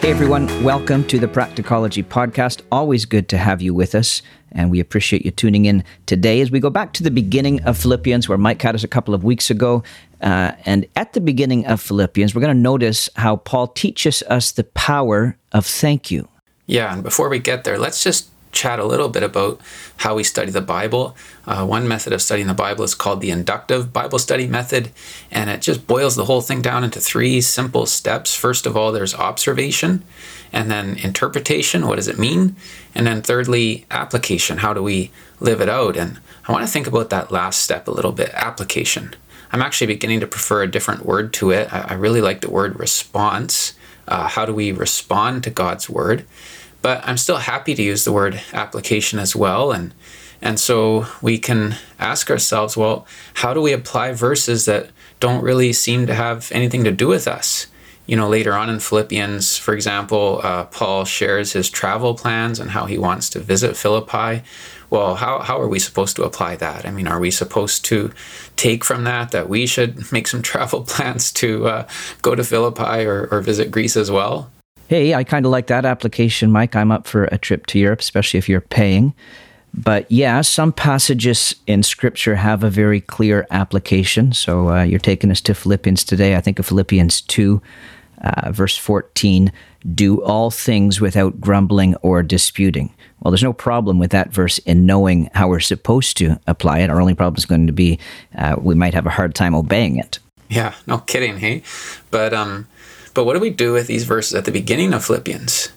Hey everyone, welcome to the Practicology Podcast. Always good to have you with us, and we appreciate you tuning in today as we go back to the beginning of Philippians, where Mike had us a couple of weeks ago. And at the beginning of Philippians, we're going to notice how Paul teaches us the power of thank you. Yeah, and before we get there, let's just chat a little bit about how we study the Bible. One method of studying the Bible is called the inductive Bible study method, and it just boils the whole thing down into three simple steps. First of all, there's observation, and then interpretation, what does it mean? And then thirdly, application, how do we live it out? And I want to think about that last step a little bit, application. I'm actually beginning to prefer a different word to it. I really like the word response. How do we respond to God's word? But I'm still happy to use the word application as well. And so we can ask ourselves, well, how do we apply verses that don't really seem to have anything to do with us? You know, later on in Philippians, for example, Paul shares his travel plans and how he wants to visit Philippi. Well, how are we supposed to apply that? I mean, are we supposed to take from that we should make some travel plans to go to Philippi or visit Greece as well? Hey, I kind of like that application, Mike. I'm up for a trip to Europe, especially if you're paying. But yeah, some passages in Scripture have a very clear application. So you're taking us to Philippians today. I think of Philippians 2, verse 14, do all things without grumbling or disputing. Well, there's no problem with that verse in knowing how we're supposed to apply it. Our only problem is going to be we might have a hard time obeying it. Yeah, no kidding, hey? But what do we do with these verses at the beginning of Philippians?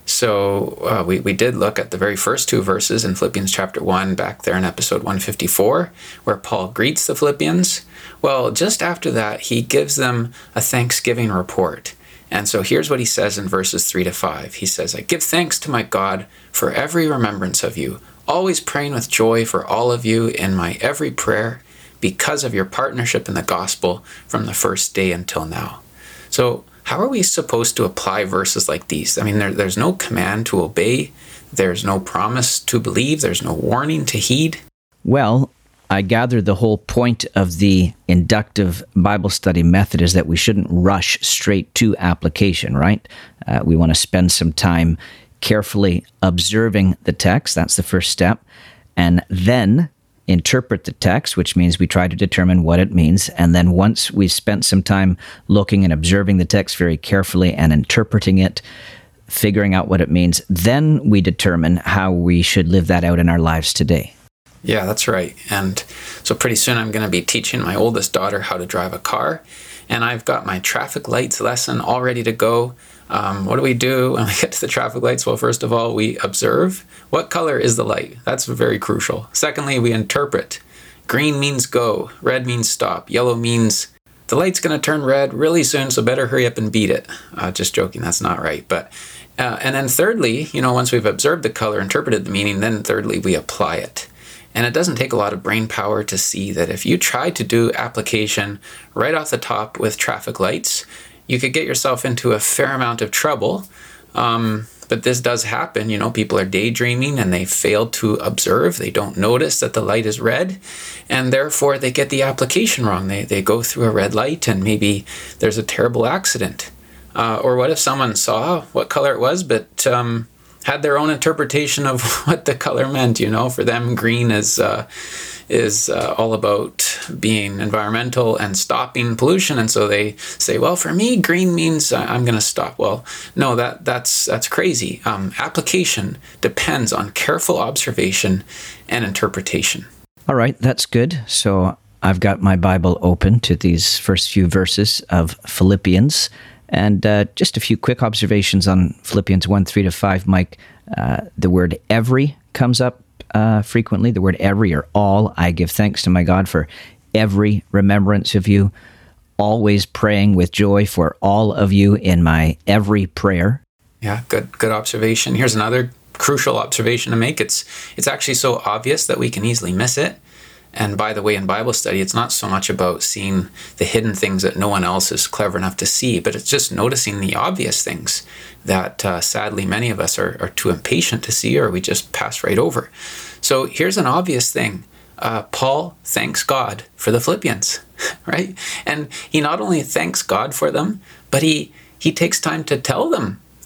So we did look at the very first two verses in Philippians chapter 1 back there in episode 154, where Paul greets the Philippians. Well, just after that, he gives them a Thanksgiving report. And so here's what he says in verses 3 to 5. He says, I give thanks to my God for every remembrance of you, always praying with joy for all of you in my every prayer, because of your partnership in the gospel from the first day until now. So how are we supposed to apply verses like these? I mean, there's no command to obey. There's no promise to believe. There's no warning to heed. Well, I gather the whole point of the inductive Bible study method is that we shouldn't rush straight to application, right? We want to spend some time carefully observing the text. That's the first step. And then interpret the text, which means we try to determine what it means. And then once we've spent some time looking and observing the text very carefully and interpreting it, figuring out what it means, then we determine how we should live that out in our lives today. Yeah, that's right. And so pretty soon I'm going to be teaching my oldest daughter how to drive a car. And I've got my traffic lights lesson all ready to go. What do we do when we get to the traffic lights? Well, first of all, we observe. What color is the light? That's very crucial. Secondly, we interpret. Green means go. Red means stop. Yellow means the light's going to turn red really soon, so better hurry up and beat it. Just joking, that's not right. But and then thirdly, once we've observed the color, interpreted the meaning, then thirdly, we apply it. And it doesn't take a lot of brain power to see that if you try to do application right off the top with traffic lights, you could get yourself into a fair amount of trouble. But this does happen. People are daydreaming and they fail to observe. They don't notice that the light is red, and therefore they get the application wrong. They go through a red light and maybe there's a terrible accident. Or what if someone saw what color it was, but had their own interpretation of what the color meant? For them, green is all about being environmental and stopping pollution, and so they say, well, for me, green means I'm going to stop. Well, no, that's crazy. Application depends on careful observation and interpretation. All right, that's good. So I've got my Bible open to these first few verses of Philippians. And just a few quick observations on Philippians 1, 3 to 5, Mike. The word every comes up frequently. The word every or all. I give thanks to my God for every remembrance of you, always praying with joy for all of you in my every prayer. Yeah, good observation. Here's another crucial observation to make. It's actually so obvious that we can easily miss it. And by the way, in Bible study, it's not so much about seeing the hidden things that no one else is clever enough to see, but it's just noticing the obvious things that sadly many of us are too impatient to see, or we just pass right over. So here's an obvious thing. Paul thanks God for the Philippians, right? And he not only thanks God for them, but he takes time to tell them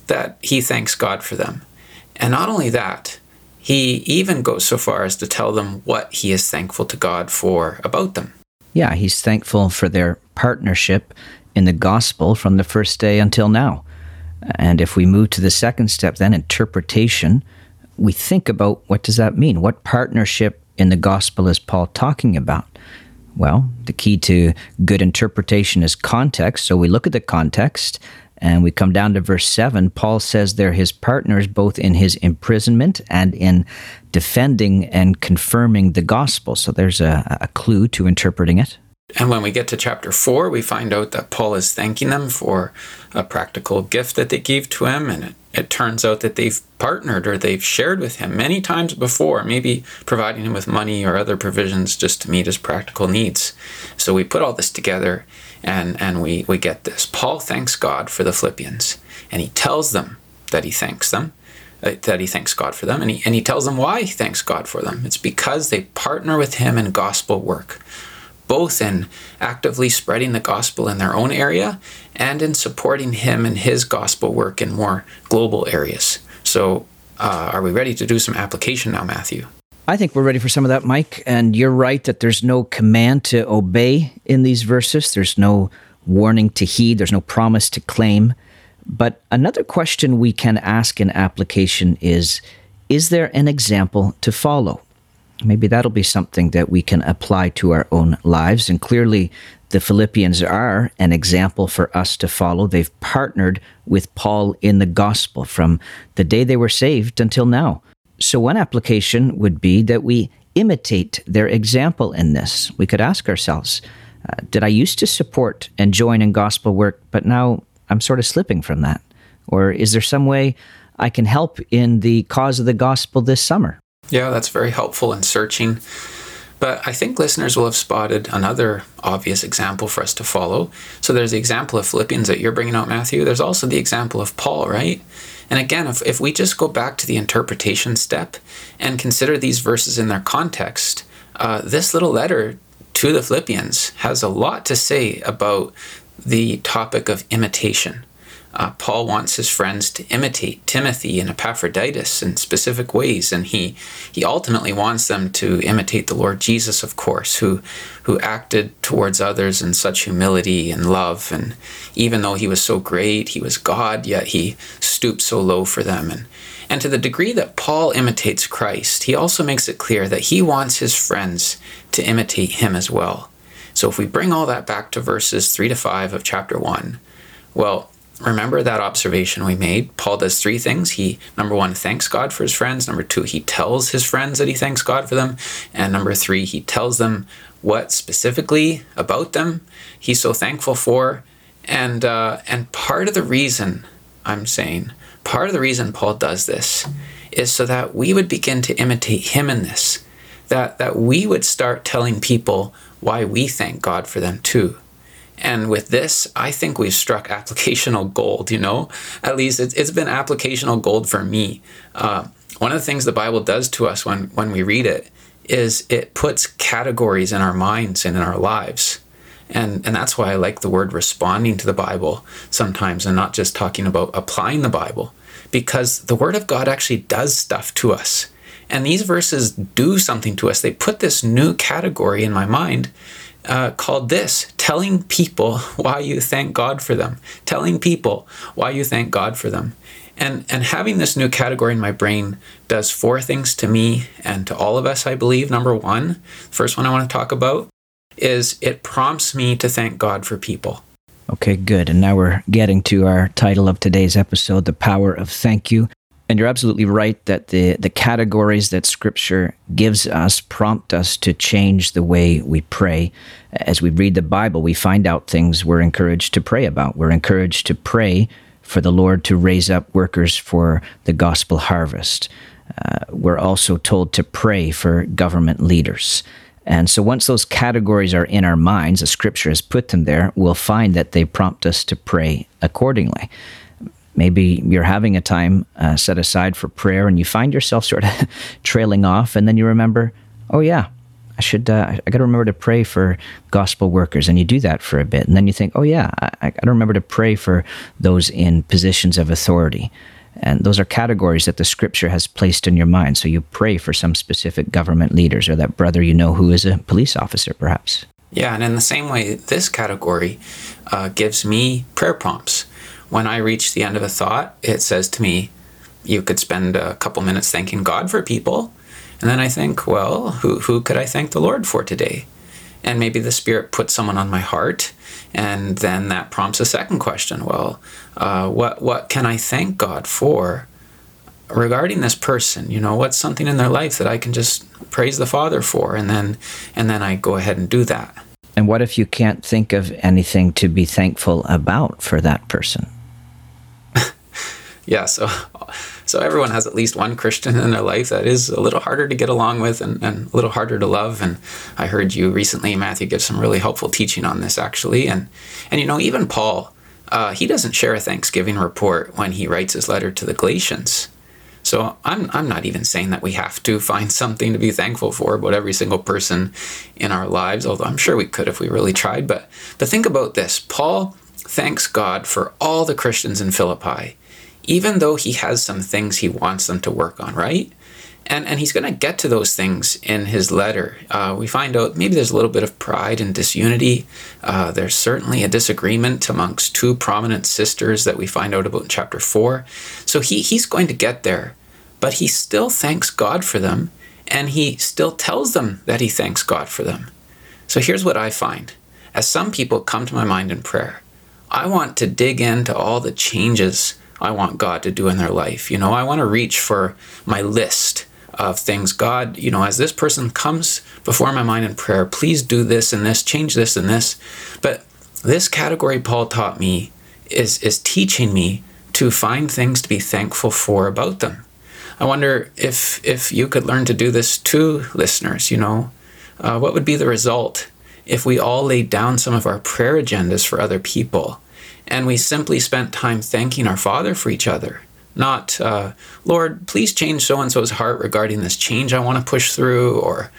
that he thanks God for them. And not only that, he even goes so far as to tell them what he is thankful to God for about them. Yeah, he's thankful for their partnership in the gospel from the first day until now. And if we move to the second step, then interpretation, we think about what does that mean? What partnership in the gospel is Paul talking about? Well, the key to good interpretation is context. So we look at the context and we come down to verse 7. Paul says they're his partners both in his imprisonment and in defending and confirming the gospel. So there's a clue to interpreting it. And when we get to chapter 4, we find out that Paul is thanking them for a practical gift that they gave to him. And it turns out that they've partnered or they've shared with him many times before, maybe providing him with money or other provisions just to meet his practical needs. So we put all this together and we get this. Paul thanks God for the Philippians, and he tells them that he thanks them, that he thanks God for them, and he tells them why he thanks God for them. It's because they partner with him in gospel work, both in actively spreading the gospel in their own area and in supporting him in his gospel work in more global areas. So are we ready to do some application now, Matthew? I think we're ready for some of that, Mike. And you're right that there's no command to obey in these verses. There's no warning to heed. There's no promise to claim. But another question we can ask in application is there an example to follow? Maybe that'll be something that we can apply to our own lives. And clearly, the Philippians are an example for us to follow. They've partnered with Paul in the gospel from the day they were saved until now. So one application would be that we imitate their example in this. We could ask ourselves, did I used to support and join in gospel work, but now I'm sort of slipping from that? Or is there some way I can help in the cause of the gospel this summer? Yeah, that's very helpful in searching. But I think listeners will have spotted another obvious example for us to follow. So there's the example of Philippians that you're bringing out, Matthew. There's also the example of Paul, right? And again, if we just go back to the interpretation step and consider these verses in their context, this little letter to the Philippians has a lot to say about the topic of imitation. Paul wants his friends to imitate Timothy and Epaphroditus in specific ways, and he ultimately wants them to imitate the Lord Jesus, of course, who acted towards others in such humility and love. And even though he was so great, he was God, yet he stooped so low for them. And to the degree that Paul imitates Christ, he also makes it clear that he wants his friends to imitate him as well. So if we bring all that back to verses 3 to 5 of chapter 1, well, remember that observation we made. Paul does three things. He, number one, thanks God for his friends. Number two, he tells his friends that he thanks God for them. And number three, he tells them what specifically about them he's so thankful for. And part of the reason Paul does this is so that we would begin to imitate him in this, that we would start telling people why we thank God for them too. And with this, I think we've struck applicational gold, At least it's been applicational gold for me. One of the things the Bible does to us when we read it is it puts categories in our minds and in our lives. And that's why I like the word responding to the Bible sometimes and not just talking about applying the Bible, because the Word of God actually does stuff to us. And these verses do something to us. They put this new category in my mind called this, telling people why you thank God for them. Telling people why you thank God for them. And having this new category in my brain does four things to me and to all of us, I believe. Number one, first one I want to talk about is it prompts me to thank God for people. Okay, good. And now we're getting to our title of today's episode, The Power of Thank You. And you're absolutely right that the categories that Scripture gives us prompt us to change the way we pray. As we read the Bible, we find out things we're encouraged to pray about. We're encouraged to pray for the Lord to raise up workers for the gospel harvest. We're also told to pray for government leaders. And so once those categories are in our minds, as Scripture has put them there, we'll find that they prompt us to pray accordingly. Maybe you're having a time set aside for prayer and you find yourself sort of trailing off, and then you remember, oh yeah, I got to remember to pray for gospel workers. And you do that for a bit. And then you think, oh yeah, I got to remember to pray for those in positions of authority. And those are categories that the scripture has placed in your mind. So you pray for some specific government leaders or that brother you know who is a police officer, perhaps. Yeah, and in the same way, this category gives me prayer prompts. When I reach the end of a thought, it says to me, you could spend a couple minutes thanking God for people. And then I think, well, who could I thank the Lord for today? And maybe the Spirit puts someone on my heart, and then that prompts a second question. Well, what can I thank God for regarding this person? What's something in their life that I can just praise the Father for? And then I go ahead and do that. And what if you can't think of anything to be thankful about for that person? Yeah, so everyone has at least one Christian in their life that is a little harder to get along with and a little harder to love. And I heard you recently, Matthew, give some really helpful teaching on this, actually. And even Paul, he doesn't share a Thanksgiving report when he writes his letter to the Galatians. So I'm not even saying that we have to find something to be thankful for about every single person in our lives, although I'm sure we could if we really tried. But think about this. Paul thanks God for all the Christians in Philippi, even though he has some things he wants them to work on, right? And he's going to get to those things in his letter. We find out maybe there's a little bit of pride and disunity. There's certainly a disagreement amongst two prominent sisters that we find out about in chapter 4. So he's going to get there, but he still thanks God for them, and he still tells them that he thanks God for them. So here's what I find. As some people come to my mind in prayer, I want to dig into all the changes I want God to do in their life. I want to reach for my list of things. God, as this person comes before my mind in prayer, please do this and this, change this and this. But this category Paul taught me is teaching me to find things to be thankful for about them. I wonder if you could learn to do this too, listeners. What would be the result if we all laid down some of our prayer agendas for other people, and we simply spent time thanking our Father for each other? Not, Lord, please change so-and-so's heart regarding this change I want to push through,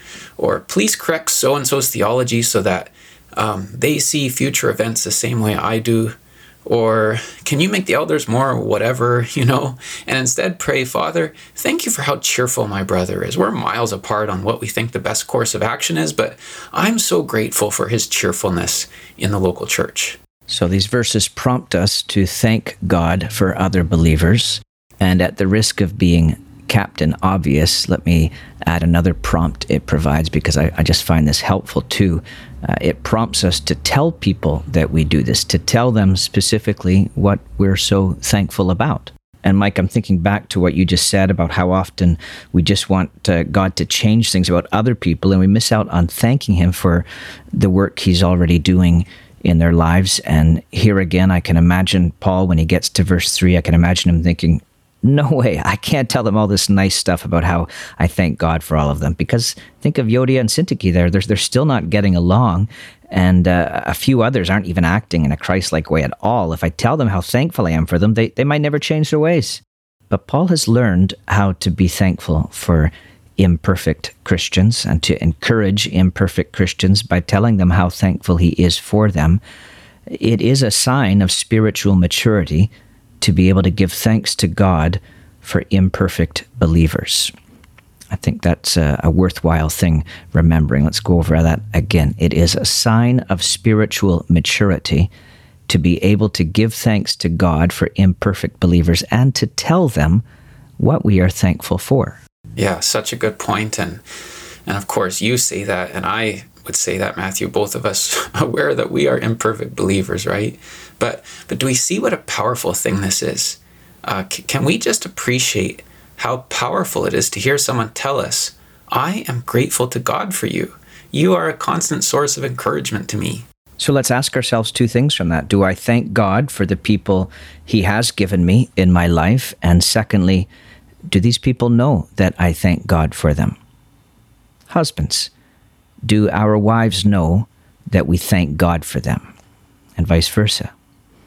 or please correct so-and-so's theology so that they see future events the same way I do, or can you make the elders more whatever, and instead pray, Father, thank you for how cheerful my brother is. We're miles apart on what we think the best course of action is, but I'm so grateful for his cheerfulness in the local church. So these verses prompt us to thank God for other believers. And at the risk of being Captain Obvious, let me add another prompt it provides, because I just find this helpful too. It prompts us to tell people that we do this, to tell them specifically what we're so thankful about. And Mike, I'm thinking back to what you just said about how often we just want God to change things about other people, and we miss out on thanking him for the work he's already doing in their lives. And here again, I can imagine Paul, when he gets to verse 3, I can imagine him thinking, no way, I can't tell them all this nice stuff about how I thank God for all of them. Because think of Euodia and Syntyche there. They're still not getting along. And a few others aren't even acting in a Christ-like way at all. If I tell them how thankful I am for them, they might never change their ways. But Paul has learned how to be thankful for imperfect Christians and to encourage imperfect Christians by telling them how thankful he is for them. It is a sign of spiritual maturity to be able to give thanks to God for imperfect believers. I think that's a worthwhile thing remembering. Let's go over that again. It is a sign of spiritual maturity to be able to give thanks to God for imperfect believers and to tell them what we are thankful for. Yeah, such a good point. And of course, you say that, and I would say that, Matthew, both of us aware that we are imperfect believers, right? But do we see what a powerful thing this is? Can we just appreciate how powerful it is to hear someone tell us, I am grateful to God for you. You are a constant source of encouragement to me. So let's ask ourselves two things from that. Do I thank God for the people he has given me in my life? And secondly, do these people know that I thank God for them? Husbands, do our wives know that we thank God for them? And vice versa.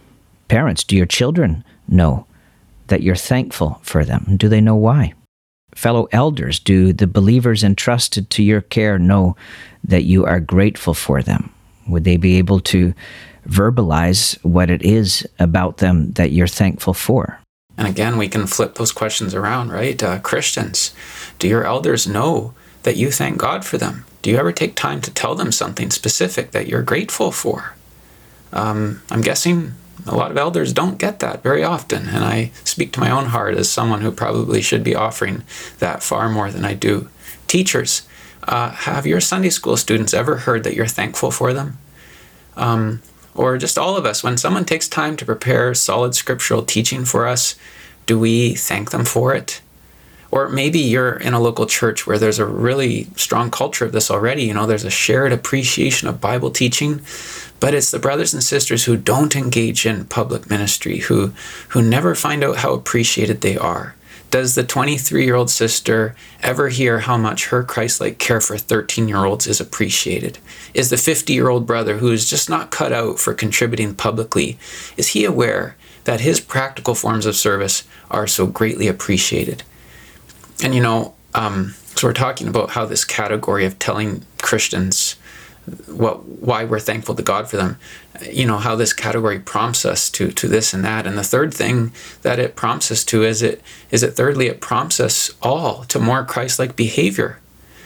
Parents, do your children know that you're thankful for them? Do they know why? fellow elders? Do the believers entrusted to your care know that you are grateful for them? Would they be able to verbalize what it is about them that you're thankful for? And again, we can flip those questions around, right? Christians, do your elders know that you thank God for them? Do you ever take time to tell them something specific that you're grateful for? I'm guessing a lot of elders don't get that very often, and I speak to my own heart as someone who probably should be offering that far more than I do. Teachers, have your Sunday school students ever heard that you're thankful for them? Or just all of us, when someone takes time to prepare solid scriptural teaching for us, do we thank them for it? Or maybe you're in a local church where there's a really strong culture of this already. There's a shared appreciation of Bible teaching, but it's the brothers and sisters who don't engage in public ministry, who never find out how appreciated they are. Does the 23-year-old sister ever hear how much her Christ-like care for 13-year-olds is appreciated? Is the 50-year-old brother who is just not cut out for contributing publicly, is he aware that his practical forms of service are so greatly appreciated? And so we're talking about how this category of telling Christians why we're thankful to God for them, how this category prompts us to this and that. And the third thing that it prompts us to thirdly, it prompts us all to more Christ-like behavior.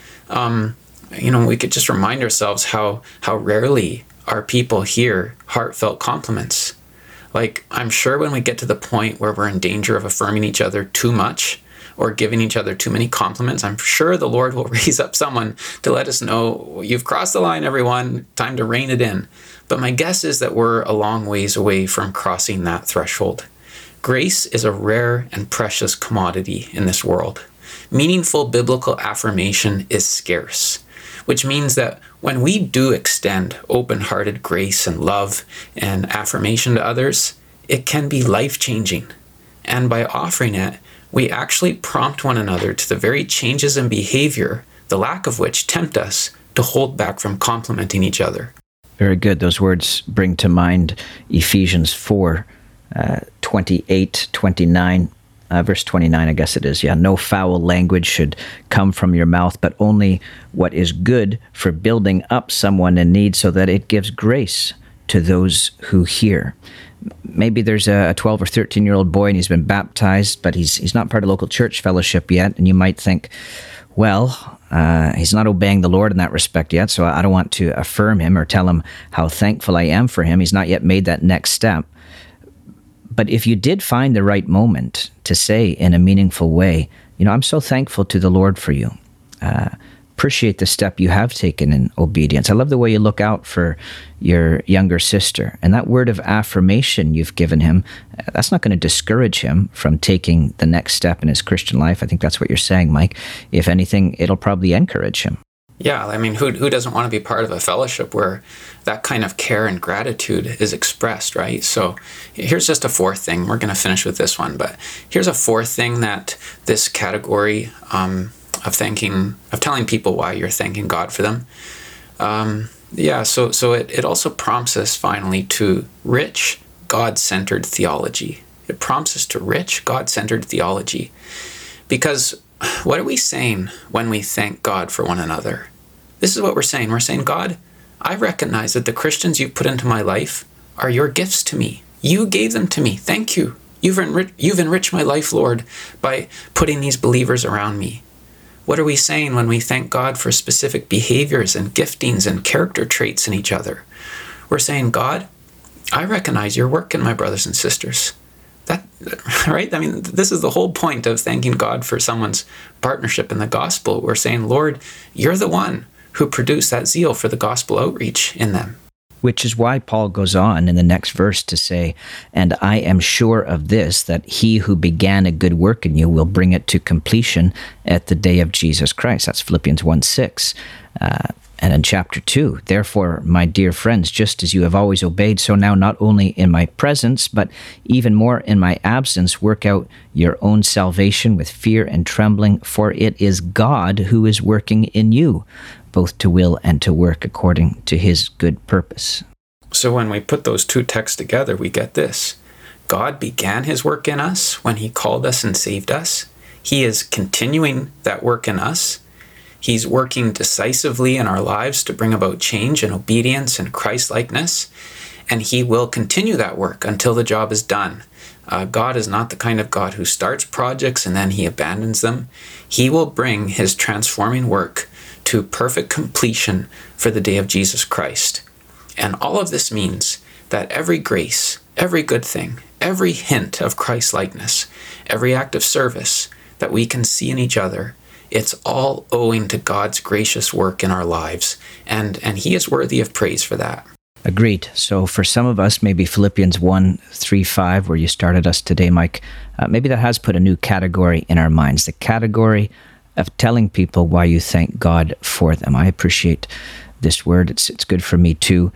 We could just remind ourselves how rarely our people hear heartfelt compliments. Like, I'm sure when we get to the point where we're in danger of affirming each other too much, or giving each other too many compliments, I'm sure the Lord will raise up someone to let us know, you've crossed the line, everyone, time to rein it in. But my guess is that we're a long ways away from crossing that threshold. Grace is a rare and precious commodity in this world. Meaningful biblical affirmation is scarce, which means that when we do extend open-hearted grace and love and affirmation to others, it can be life-changing. And by offering it, we actually prompt one another to the very changes in behavior, the lack of which tempt us to hold back from complimenting each other. Very good. Those words bring to mind Ephesians 4, 28, 29, verse 29, I guess it is. Yeah, no foul language should come from your mouth, but only what is good for building up someone in need so that it gives grace to those who hear. Maybe there's a 12 or 13-year-old boy and he's been baptized, but he's not part of local church fellowship yet. And you might think, well, he's not obeying the Lord in that respect yet, so I don't want to affirm him or tell him how thankful I am for him. He's not yet made that next step. But if you did find the right moment to say in a meaningful way, I'm so thankful to the Lord for you. Appreciate the step you have taken in obedience. I love the way you look out for your younger sister. And that word of affirmation you've given him, that's not going to discourage him from taking the next step in his Christian life. I think that's what you're saying, Mike. If anything, it'll probably encourage him. Yeah, I mean, who doesn't want to be part of a fellowship where that kind of care and gratitude is expressed, right? So here's just a fourth thing. We're going to finish with this one, but here's a fourth thing that this category of telling people why you're thanking God for them. So it also prompts us finally to rich, God-centered theology. It prompts us to rich, God-centered theology. Because what are we saying when we thank God for one another? This is what we're saying. We're saying, God, I recognize that the Christians you've put into my life are your gifts to me. You gave them to me. Thank you. You've enriched my life, Lord, by putting these believers around me. What are we saying when we thank God for specific behaviors and giftings and character traits in each other? We're saying, God, I recognize your work in my brothers and sisters. That, right? I mean, this is the whole point of thanking God for someone's partnership in the gospel. We're saying, Lord, you're the one who produced that zeal for the gospel outreach in them. Which is why Paul goes on in the next verse to say, and I am sure of this, that he who began a good work in you will bring it to completion at the day of Jesus Christ. That's Philippians 1:6. And in chapter 2, therefore, my dear friends, just as you have always obeyed, so now not only in my presence, but even more in my absence, work out your own salvation with fear and trembling, for it is God who is working in you, both to will and to work according to his good purpose. So when we put those two texts together, we get this. God began his work in us when he called us and saved us. He is continuing that work in us. He's working decisively in our lives to bring about change and obedience and Christ-likeness, and he will continue that work until the job is done. God is not the kind of God who starts projects and then he abandons them. He will bring his transforming work to perfect completion for the day of Jesus Christ. And all of this means that every grace, every good thing, every hint of Christ-likeness, every act of service that we can see in each other, it's all owing to God's gracious work in our lives. And he is worthy of praise for that. Agreed. So for some of us, maybe Philippians 1:3-5, where you started us today, Mike, maybe that has put a new category in our minds, the category of telling people why you thank God for them. I appreciate this word. It's good for me too.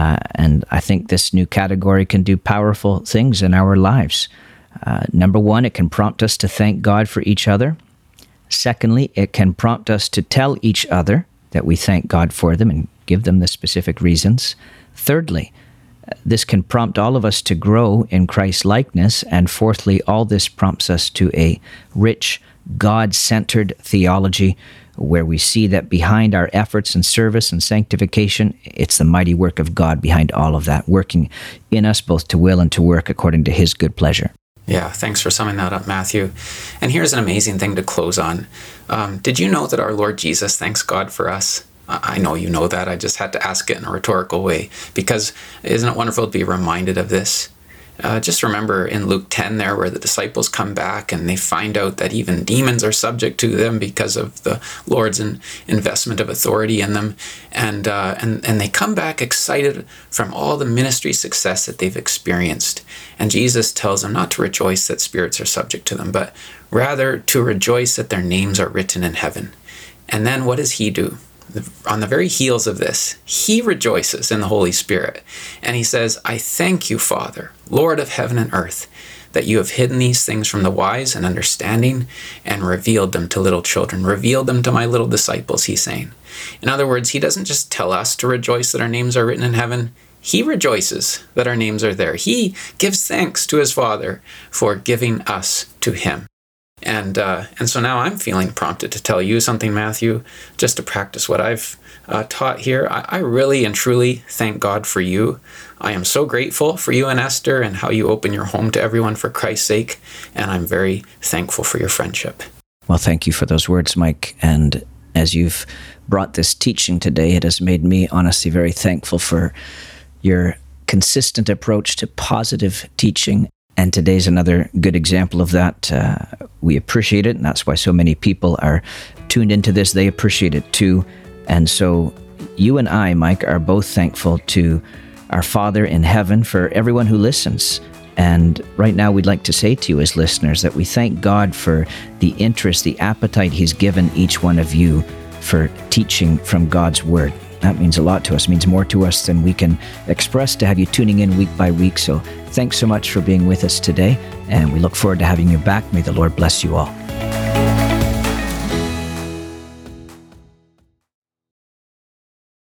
And I think this new category can do powerful things in our lives. Number one, it can prompt us to thank God for each other. Secondly, it can prompt us to tell each other that we thank God for them and give them the specific reasons. Thirdly, this can prompt all of us to grow in Christ's likeness. And fourthly, all this prompts us to a rich, God-centered theology where we see that behind our efforts and service and sanctification, it's the mighty work of God behind all of that, working in us both to will and to work according to his good pleasure. Yeah, thanks for summing that up, Matthew. And here's an amazing thing to close on. Did you know that our Lord Jesus thanks God for us? I know you know that. I just had to ask it in a rhetorical way, because isn't it wonderful to be reminded of this? Just remember in Luke 10 there, where the disciples come back and they find out that even demons are subject to them because of the Lord's investment of authority in them. And they come back excited from all the ministry success that they've experienced. And Jesus tells them not to rejoice that spirits are subject to them, but rather to rejoice that their names are written in heaven. And then what does he do? On the very heels of this, he rejoices in the Holy Spirit. And he says, I thank you, Father, Lord of heaven and earth, that you have hidden these things from the wise and understanding and revealed them to little children, revealed them to my little disciples, he's saying. In other words, he doesn't just tell us to rejoice that our names are written in heaven. He rejoices that our names are there. He gives thanks to his Father for giving us to him. And so now I'm feeling prompted to tell you something, Matthew, just to practice what I've taught here. I really and truly thank God for you. I am so grateful for you and Esther and how you open your home to everyone for Christ's sake. And I'm very thankful for your friendship. Well, thank you for those words, Mike. And as you've brought this teaching today, it has made me honestly very thankful for your consistent approach to positive teaching. And today's another good example of that. We appreciate it, and that's why so many people are tuned into this. They appreciate it too. And so you and I, Mike, are both thankful to our Father in heaven for everyone who listens. And right now we'd like to say to you as listeners that we thank God for the interest, the appetite he's given each one of you for teaching from God's Word. That means a lot to us. It means more to us than we can express to have you tuning in week by week. So thanks so much for being with us today, and we look forward to having you back. May the Lord bless you all.